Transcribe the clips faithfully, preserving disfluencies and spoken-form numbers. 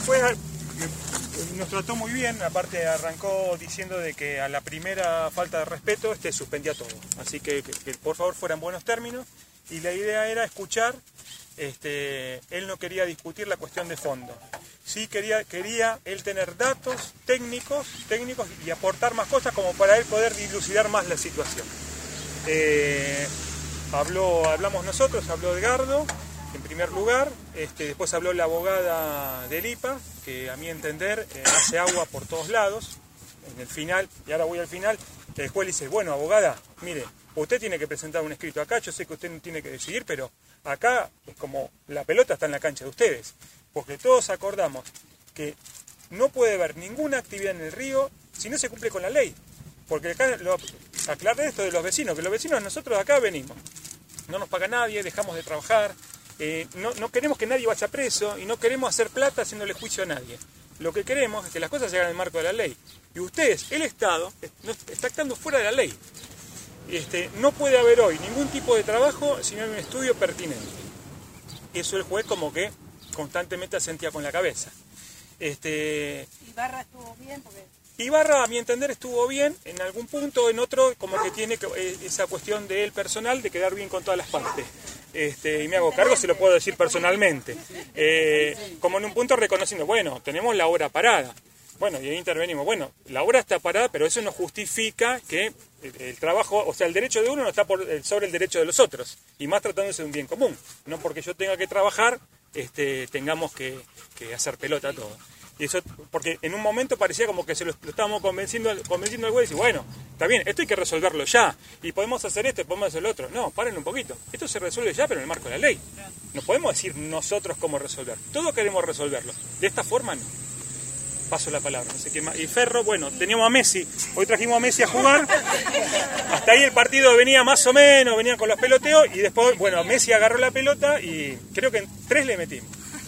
después nos trató muy bien, aparte arrancó diciendo de que a la primera falta de respeto este suspendía todo. Así que, que, que por favor fueran buenos términos, y la idea era escuchar. Este, él no quería discutir la cuestión de fondo. Sí quería, quería él tener datos técnicos, técnicos y aportar más cosas como para él poder dilucidar más la situación. Eh, habló, hablamos nosotros, habló Edgardo en primer lugar, este, después habló la abogada del I P A, que a mi entender eh, hace agua por todos lados. En el final, y ahora voy al final, que después le dice, bueno, abogada, mire, usted tiene que presentar un escrito acá, yo sé que usted no tiene que decidir, pero acá es como la pelota está en la cancha de ustedes, porque todos acordamos que no puede haber ninguna actividad en el río si no se cumple con la ley. Porque acá lo, aclaré esto de los vecinos, que los vecinos nosotros acá venimos, no nos paga nadie, dejamos de trabajar, eh, no, no queremos que nadie vaya preso y no queremos hacer plata haciéndole juicio a nadie. Lo que queremos es que las cosas se hagan en el marco de la ley. Y ustedes, el Estado, está actuando fuera de la ley. Este, no puede haber hoy ningún tipo de trabajo si no hay un estudio pertinente. Eso el juez como que constantemente asentía con la cabeza. Este, Ibarra estuvo bien porque... Ibarra, a mi entender, estuvo bien en algún punto, en otro como que tiene esa cuestión de él personal de quedar bien con todas las partes. Este, y me hago cargo, se lo puedo decir personalmente. Eh, como en un punto reconociendo, bueno, tenemos la obra parada. Bueno, y ahí intervenimos. Bueno, la obra está parada, pero eso no justifica que el, el trabajo, o sea, el derecho de uno no está por, sobre el derecho de los otros. Y más tratándose de un bien común. No porque yo tenga que trabajar, este, tengamos que, que hacer pelota a todo. Y eso, porque en un momento parecía como que se lo, lo estábamos convenciendo, convenciendo al güey y decir, bueno, está bien, esto hay que resolverlo ya. Y podemos hacer esto y podemos hacer lo otro. No, paren un poquito. Esto se resuelve ya, pero en el marco de la ley. No podemos decir nosotros cómo resolver. Todos queremos resolverlo. De esta forma no. Paso la palabra, no sé qué más. Y Ferro, bueno, teníamos a Messi, hoy trajimos a Messi a jugar, hasta ahí el partido venía más o menos, venían con los peloteos, y después, bueno, Messi agarró la pelota y creo que en tres le metimos.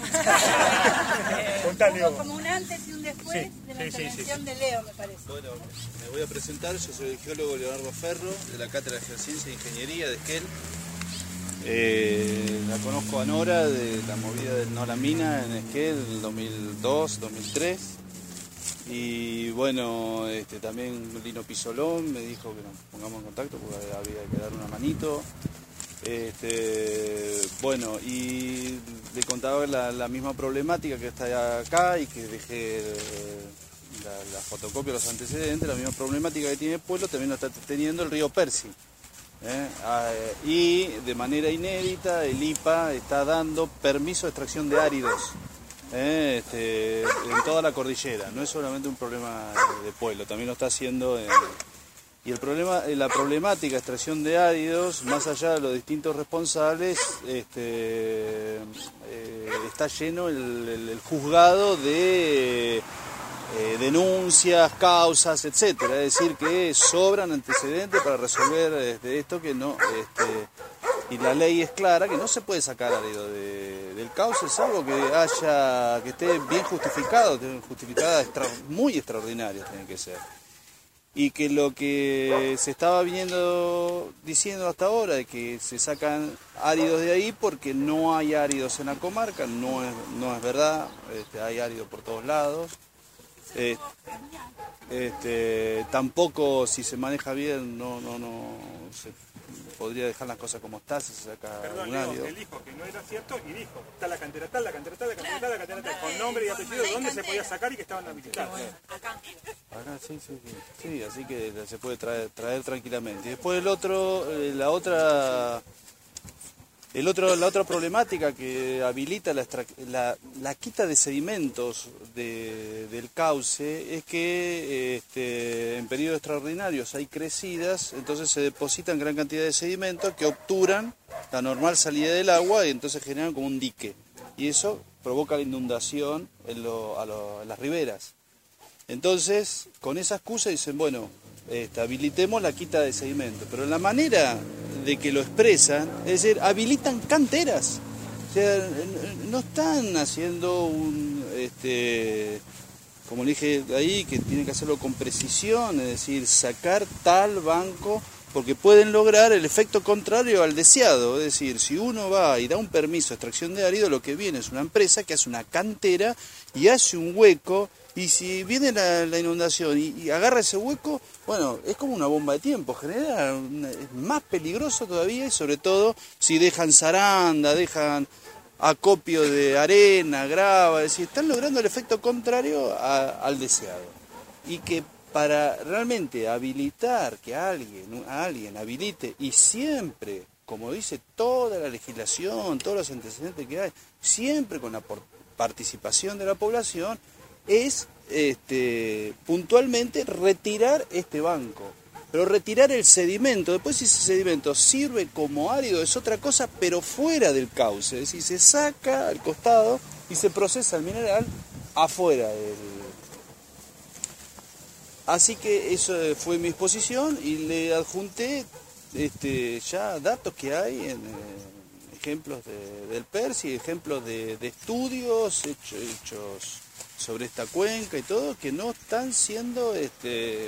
Hubo como un antes y un después sí, de la sí, intervención sí, sí. de Leo, me parece. Bueno, me voy a presentar, yo soy el geólogo Leonardo Ferro, de la Cátedra de Geociencia e Ingeniería de Esquel. Eh, la conozco a Nora de la movida del Nora Mina en Esquel en el dos mil dos, dos mil tres. Y bueno, este, también Lino Pisolón me dijo que nos pongamos en contacto porque había que dar una manito. Este, bueno, y le contaba la, la misma problemática que está acá y que dejé la, la fotocopia de los antecedentes, la misma problemática que tiene el pueblo también lo está teniendo el río Percy. ¿eh? Ah, y de manera inédita el I P A está dando permiso de extracción de áridos. Eh, este, en toda la cordillera, no es solamente un problema de pueblo, también lo está haciendo en, y el problema, la problemática de extracción de áridos, más allá de los distintos responsables, este, eh, está lleno el, el, el juzgado de eh, denuncias, causas, etcétera, es decir que sobran antecedentes para resolver este, esto que no, este, y la ley es clara que no se puede sacar árido de, del cauce, salvo que haya, que esté bien justificado, justificada extra, muy extraordinaria tiene que ser. Y que lo que se estaba viendo, diciendo hasta ahora, es que se sacan áridos de ahí porque no hay áridos en la comarca, no es, no es verdad, este, hay áridos por todos lados. Eh, este, tampoco si se maneja bien, no, no, no se podría dejar las cosas como está, si se saca Perdón, un árido. él dijo que no era cierto y dijo, está la cantera tal, la cantera tal, la cantera tal, la cantera tal, con nombre y apellido de dónde se podía sacar y que estaban habilitados. Acá. Acá, sí, sí, sí, sí, así que se puede traer, traer tranquilamente. Y después el otro, eh, la otra, el otro, la otra problemática que habilita la, la, la quita de sedimentos de, del cauce es que este, en periodos extraordinarios hay crecidas, entonces se depositan gran cantidad de sedimentos que obturan la normal salida del agua y entonces generan como un dique. Y eso provoca la inundación en, lo, a lo, en las riberas. Entonces, con esa excusa dicen, bueno, este, habilitemos la quita de sedimento, pero la manera de que lo expresan, es decir, habilitan canteras, o sea, no están haciendo un, este, como le dije ahí, que tienen que hacerlo con precisión, es decir, sacar tal banco porque pueden lograr el efecto contrario al deseado. Es decir, si uno va y da un permiso de extracción de árido, lo que viene es una empresa que hace una cantera y hace un hueco, y si viene la, la inundación y, y agarra ese hueco, bueno, es como una bomba de tiempo, genera una, es más peligroso todavía, y sobre todo si dejan zaranda, dejan acopio de arena, grava, es decir, están logrando el efecto contrario a, al deseado. Y que para realmente habilitar que alguien, a alguien habilite, y siempre, como dice toda la legislación, todos los antecedentes que hay, siempre con la participación de la población, es este, puntualmente retirar este banco. Pero retirar el sedimento, después si ese sedimento sirve como árido es otra cosa, pero fuera del cauce, es decir, se saca al costado y se procesa el mineral afuera del... Así que eso fue mi exposición y le adjunté este, ya datos que hay en eh, ejemplos de, del PERSI, ejemplos de, de estudios hecho, hechos sobre esta cuenca y todo, que no están siendo este,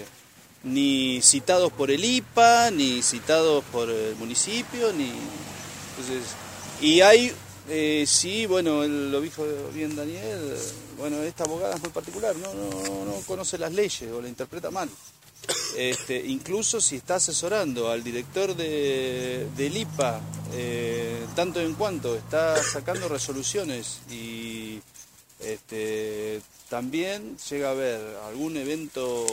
ni citados por el I P A, ni citados por el municipio, ni... Entonces, y hay... Eh, sí, bueno, él lo dijo bien Daniel, bueno, esta abogada es muy particular, no, no, no conoce las leyes o la interpreta mal. Este, incluso si está asesorando al director de, del I P A, eh, tanto en cuanto está sacando resoluciones y este, también llega a haber algún evento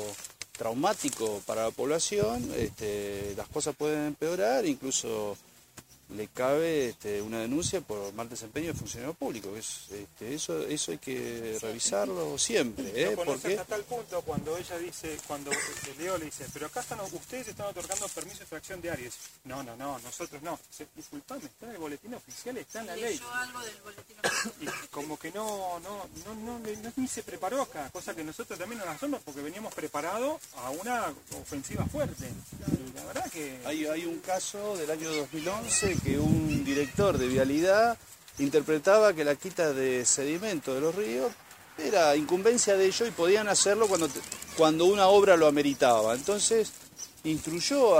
traumático para la población, este, las cosas pueden empeorar, incluso le cabe este, una denuncia por mal desempeño de funcionario público. Es, este, eso, eso hay que revisarlo siempre. ¿eh? Lo Porque hasta tal punto cuando ella dice, cuando Leo le dice, pero acá están, ustedes están otorgando permiso de extracción de áreas. No, no, no, nosotros no. Dice, disculpame, está en el boletín oficial, está en la ley. Algo del boletín oficial. Y como que no, no, no, no, no, ni se preparó acá, cosa que nosotros también nos hacemos porque veníamos preparados a una ofensiva fuerte. Y la verdad que... Hay, hay un caso del año dos mil once que un director de vialidad interpretaba que la quita de sedimento de los ríos era incumbencia de ellos y podían hacerlo cuando, cuando una obra lo ameritaba. Entonces instruyó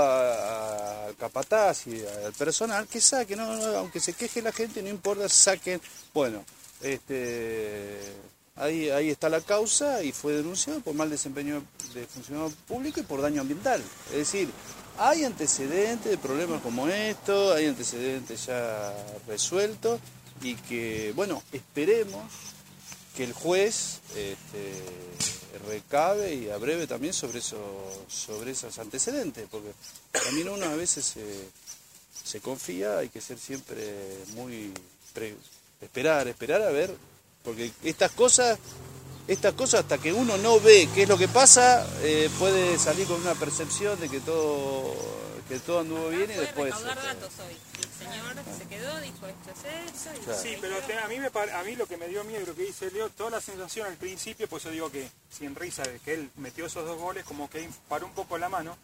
al capataz y al personal que saquen, no, no, aunque se queje la gente, no importa, saquen. Bueno, este, ahí, ahí está la causa y fue denunciado por mal desempeño de funcionario público y por daño ambiental. Es decir, hay antecedentes de problemas como esto, hay antecedentes ya resueltos y que, bueno, esperemos que el juez este, recabe y abreve también sobre, eso, sobre esos antecedentes, porque también uno a veces se, se confía, hay que ser siempre muy... Pre, esperar, esperar a ver, porque estas cosas... Estas cosas, hasta que uno no ve qué es lo que pasa, eh, puede salir con una percepción de que todo que todo anduvo bien y después... recaudar datos hoy. El señor se quedó, dijo esto es eso... Y claro. Sí, pero te, a, mí me, a mí lo que me dio miedo, lo que dice Leo, toda la sensación al principio, pues yo digo que, sin risa, de que él metió esos dos goles, como que paró un poco la mano.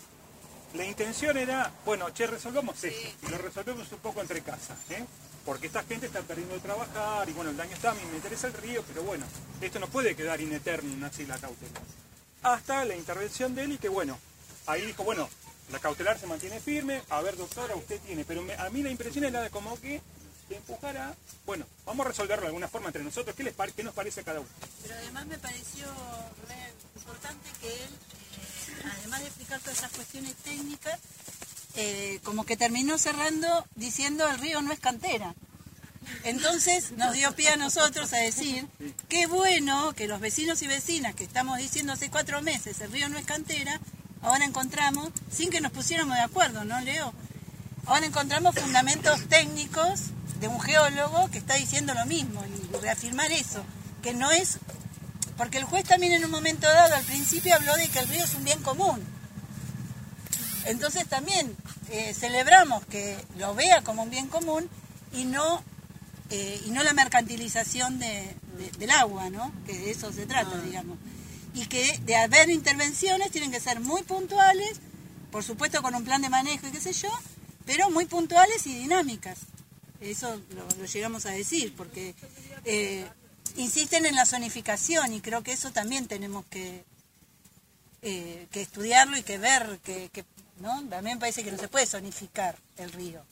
La intención era, bueno, che, resolvamos esto, y lo resolvemos un poco entre casas, ¿eh? Porque esta gente está perdiendo de trabajar, y bueno, el daño está, a mí me interesa el río, pero bueno, esto no puede quedar in eternum, así la cautelar. Hasta la intervención de él y que bueno, ahí dijo, bueno, la cautelar se mantiene firme, a ver doctora, usted tiene, pero me, a mí la impresión era de como que te empujara, bueno, vamos a resolverlo de alguna forma entre nosotros, ¿qué, les pare, qué nos parece a cada uno? Pero además me pareció re importante que él, eh, además de explicar todas esas cuestiones técnicas, Eh, como que terminó cerrando diciendo el río no es cantera. Entonces nos dio pie a nosotros a decir, qué bueno que los vecinos y vecinas que estamos diciendo hace cuatro meses el río no es cantera, ahora encontramos, sin que nos pusiéramos de acuerdo, ¿no, Leo? Ahora encontramos fundamentos técnicos de un geólogo que está diciendo lo mismo y reafirmar eso, que no es, porque el juez también en un momento dado al principio habló de que el río es un bien común. Entonces también eh, celebramos que lo vea como un bien común y no eh, y no la mercantilización de, de, del agua, ¿no? Que de eso se trata, ah. digamos. Y que de haber intervenciones tienen que ser muy puntuales, por supuesto con un plan de manejo y qué sé yo, pero muy puntuales y dinámicas. Eso lo, lo llegamos a decir, porque eh, insisten en la zonificación y creo que eso también tenemos que, eh, que estudiarlo y que ver, que... que ¿no? A mí me parece que no se puede zonificar el río.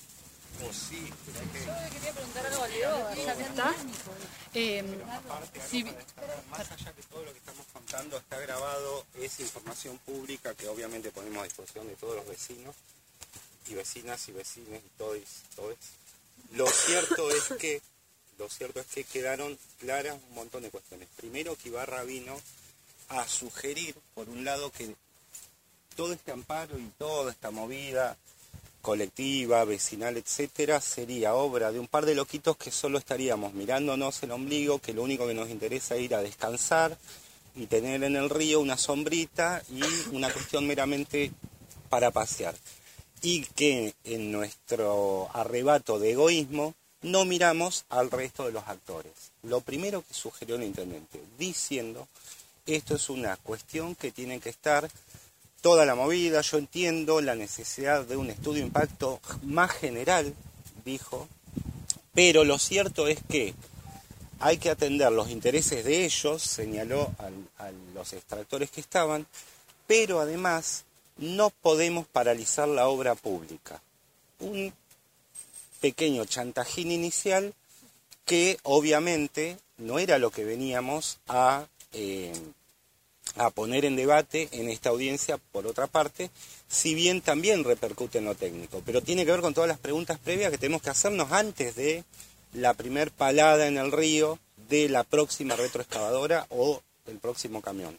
O sí, pero hay que... Yo quería preguntar algo a Leo, ya que está. Eh, Aparte, sí, para destacar, más allá que todo lo que estamos contando está grabado, es información pública que obviamente ponemos a disposición de todos los vecinos y vecinas y vecines y todos, todos. Lo cierto es que, lo cierto es que quedaron claras un montón de cuestiones. Primero, que Ibarra vino a sugerir, por un lado, que todo este amparo y toda esta movida colectiva, vecinal, etcétera, sería obra de un par de loquitos que solo estaríamos mirándonos el ombligo, que lo único que nos interesa es ir a descansar y tener en el río una sombrita y una cuestión meramente para pasear. Y que en nuestro arrebato de egoísmo no miramos al resto de los actores. Lo primero que sugirió el intendente, diciendo, esto es una cuestión que tiene que estar toda la movida, yo entiendo la necesidad de un estudio de impacto más general, dijo, pero lo cierto es que hay que atender los intereses de ellos, señaló al, a los extractores que estaban, pero además no podemos paralizar la obra pública. Un pequeño chantajín inicial que obviamente no era lo que veníamos a... Eh, a poner en debate en esta audiencia, por otra parte, si bien también repercute en lo técnico, pero tiene que ver con todas las preguntas previas que tenemos que hacernos antes de la primer palada en el río de la próxima retroexcavadora o del próximo camión.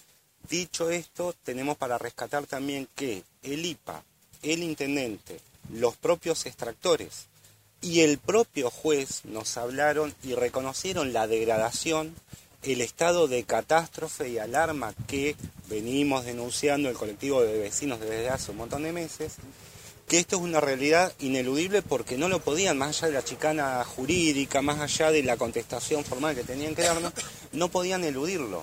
Dicho esto, tenemos para rescatar también que el I P A, el intendente, los propios extractores y el propio juez nos hablaron y reconocieron la degradación, el estado de catástrofe y alarma que venimos denunciando el colectivo de vecinos desde hace un montón de meses, que esto es una realidad ineludible porque no lo podían, más allá de la chicana jurídica, más allá de la contestación formal que tenían que darnos, no podían eludirlo.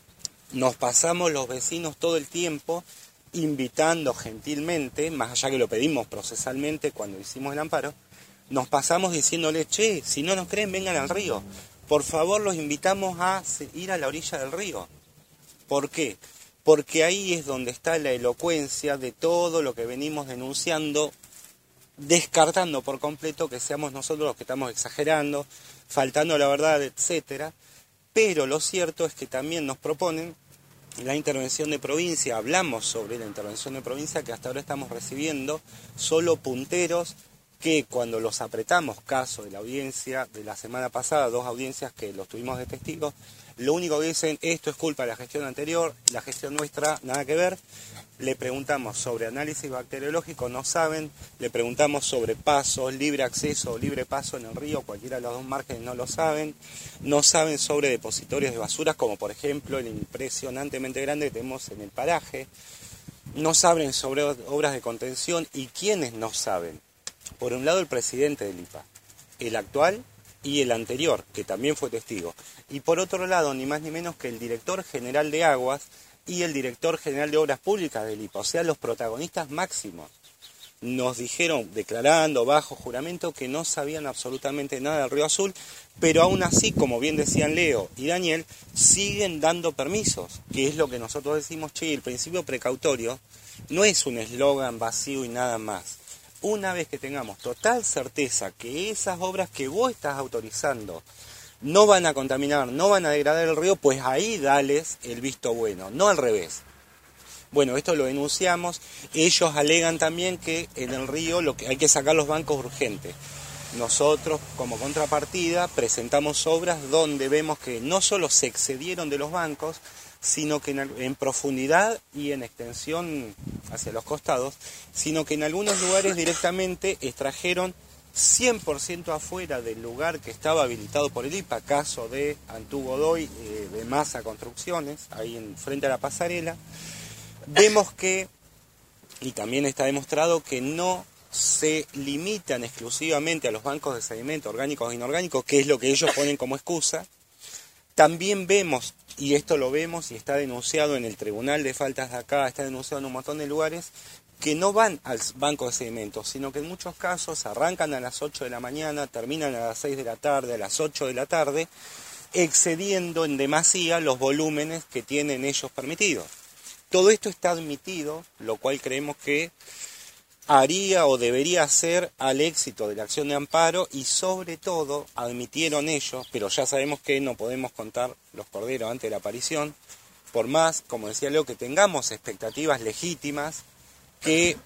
Nos pasamos los vecinos todo el tiempo invitando gentilmente, más allá que lo pedimos procesalmente cuando hicimos el amparo, nos pasamos diciéndole, che, si no nos creen, vengan al río. Por favor, los invitamos a ir a la orilla del río. ¿Por qué? Porque ahí es donde está la elocuencia de todo lo que venimos denunciando, descartando por completo que seamos nosotros los que estamos exagerando, faltando a la verdad, etcétera. Pero lo cierto es que también nos proponen la intervención de provincia. Hablamos sobre la intervención de provincia que hasta ahora estamos recibiendo solo punteros que cuando los apretamos, caso de la audiencia de la semana pasada, dos audiencias que los tuvimos de testigos, lo único que dicen, esto es culpa de la gestión anterior, la gestión nuestra, nada que ver. Le preguntamos sobre análisis bacteriológico, no saben. Le preguntamos sobre pasos, libre acceso o libre paso en el río, cualquiera de los dos márgenes no lo saben. No saben sobre depositorios de basuras, como por ejemplo el impresionantemente grande que tenemos en el paraje. No saben sobre obras de contención. ¿Y quiénes no saben? Por un lado el presidente del I P A, el actual y el anterior, que también fue testigo. Y por otro lado, ni más ni menos que el director general de Aguas y el director general de Obras Públicas del I P A, o sea, los protagonistas máximos. Nos dijeron, declarando bajo juramento, que no sabían absolutamente nada del Río Azul, pero aún así, como bien decían Leo y Daniel, siguen dando permisos, que es lo que nosotros decimos, che, el principio precautorio no es un eslogan vacío y nada más. Una vez que tengamos total certeza que esas obras que vos estás autorizando no van a contaminar, no van a degradar el río, pues ahí dales el visto bueno, no al revés. Bueno, esto lo denunciamos. Ellos alegan también que en el río lo que hay que sacar los bancos urgentes. Nosotros, como contrapartida, presentamos obras donde vemos que no solo se excedieron de los bancos, sino que en, en profundidad y en extensión hacia los costados, sino que en algunos lugares directamente extrajeron cien por ciento afuera del lugar que estaba habilitado por el I P A, caso de Antú Godoy, eh, de Masa Construcciones, ahí en, frente a la pasarela. Vemos que, y también está demostrado, que no se limitan exclusivamente a los bancos de sedimento orgánicos e inorgánicos, que es lo que ellos ponen como excusa. También vemos, y esto lo vemos y está denunciado en el Tribunal de Faltas de acá, está denunciado en un montón de lugares, que no van al banco de sedimentos, sino que en muchos casos arrancan a las ocho de la mañana, terminan a las seis de la tarde, a las ocho de la tarde, excediendo en demasía los volúmenes que tienen ellos permitidos. todo esto está admitido, lo cual creemos que haría o debería hacer al éxito de la acción de amparo, y sobre todo admitieron ellos, pero ya sabemos que no podemos contar los corderos antes de la aparición, por más, como decía Leo, que tengamos expectativas legítimas, que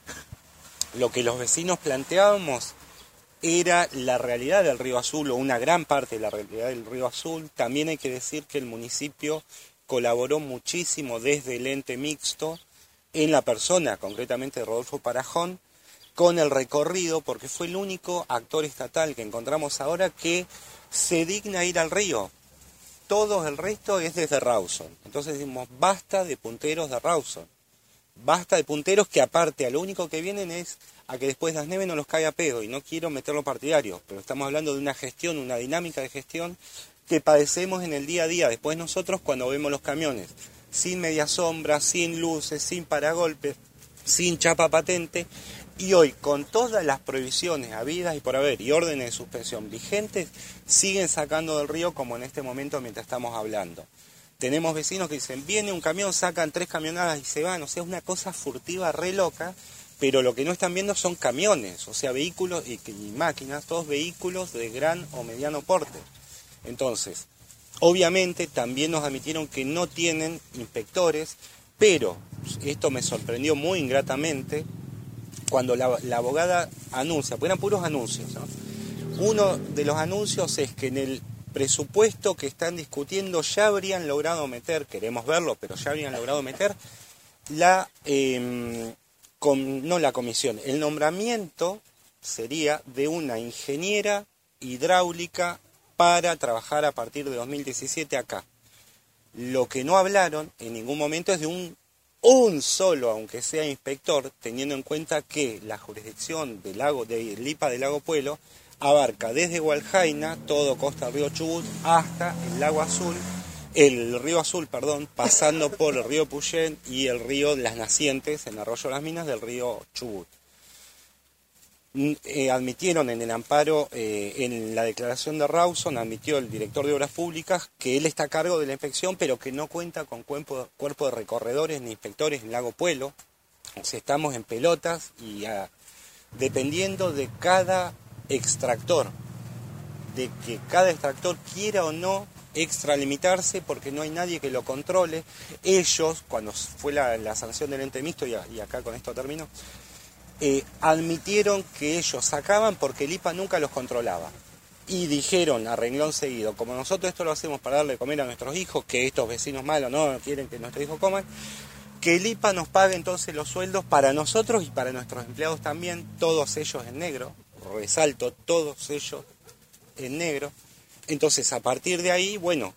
lo que los vecinos planteábamos era la realidad del Río Azul, o una gran parte de la realidad del Río Azul. También hay que decir que el municipio colaboró muchísimo desde el ente mixto, en la persona concretamente de Rodolfo Parajón, con el recorrido, porque fue el único actor estatal que encontramos ahora que se digna ir al río. Todo el resto es desde Rawson. Entonces decimos, basta de punteros de Rawson. Basta de punteros que aparte a lo único que vienen es a que después las neves no los caiga a pedo, y no quiero meterlo partidario, pero estamos hablando de una gestión, una dinámica de gestión que padecemos en el día a día. Después nosotros cuando vemos los camiones sin media sombra, sin luces, sin paragolpes, sin chapa patente, y hoy con todas las prohibiciones habidas y por haber y órdenes de suspensión vigentes, siguen sacando del río como en este momento mientras estamos hablando. Tenemos vecinos que dicen, viene un camión, sacan tres camionadas y se van, o sea, es una cosa furtiva re loca, pero lo que no están viendo son camiones, o sea, vehículos y, y máquinas, todos vehículos de gran o mediano porte. Entonces, obviamente también nos admitieron que no tienen inspectores, pero esto me sorprendió muy ingratamente cuando la, la abogada anuncia, pues eran puros anuncios, ¿no? Uno de los anuncios es que en el presupuesto que están discutiendo ya habrían logrado meter, queremos verlo, pero ya habrían logrado meter la, eh, con, no la comisión, el nombramiento sería de una ingeniera hidráulica para trabajar a partir de dos mil diecisiete acá. Lo que no hablaron en ningún momento es de un, un solo, aunque sea inspector, teniendo en cuenta que la jurisdicción del lago, del Lipa del Lago Puelo abarca desde Hualjaina, todo costa del río Chubut, hasta el Lago Azul, el río Azul, perdón, pasando por el río Puyén y el río Las Nacientes, en Arroyo Las Minas, del río Chubut. Eh, admitieron en el amparo, eh, en la declaración de Rawson, admitió el director de Obras Públicas que él está a cargo de la inspección, pero que no cuenta con cuerpo, cuerpo de recorredores ni inspectores en Lago Puelo. O sea, estamos en pelotas y a, dependiendo de cada extractor, de que cada extractor quiera o no extralimitarse, porque no hay nadie que lo controle. Ellos, cuando fue la, la sanción del ente mixto, y, a, y acá con esto termino, eh, admitieron que ellos sacaban porque el I P A nunca los controlaba. Y dijeron a renglón seguido, como nosotros esto lo hacemos para darle de comer a nuestros hijos, que estos vecinos malos no quieren que nuestros hijos coman, que el I P A nos pague entonces los sueldos para nosotros y para nuestros empleados también, todos ellos en negro, resalto, todos ellos en negro. Entonces, a partir de ahí, bueno,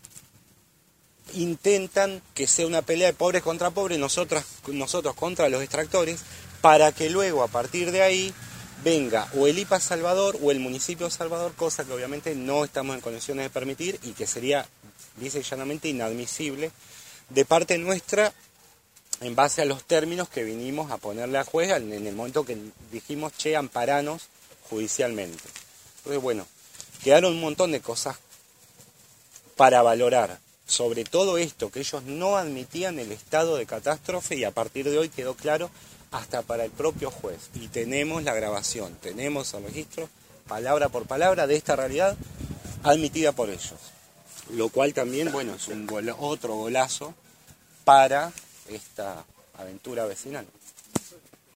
intentan que sea una pelea de pobres contra pobres, nosotras, nosotros contra los extractores, para que luego, a partir de ahí, venga o el I P A Salvador o el municipio de Salvador, cosa que obviamente no estamos en condiciones de permitir y que sería, dice llanamente, inadmisible de parte nuestra, en base a los términos que vinimos a ponerle a juez en el momento que dijimos, che, amparanos judicialmente. Entonces, bueno, quedaron un montón de cosas para valorar. Sobre todo esto, que ellos no admitían el estado de catástrofe, y a partir de hoy quedó claro hasta para el propio juez. Y tenemos la grabación, tenemos el registro, palabra por palabra, de esta realidad admitida por ellos. Lo cual también, bueno, es un gol, otro golazo para esta aventura vecinal.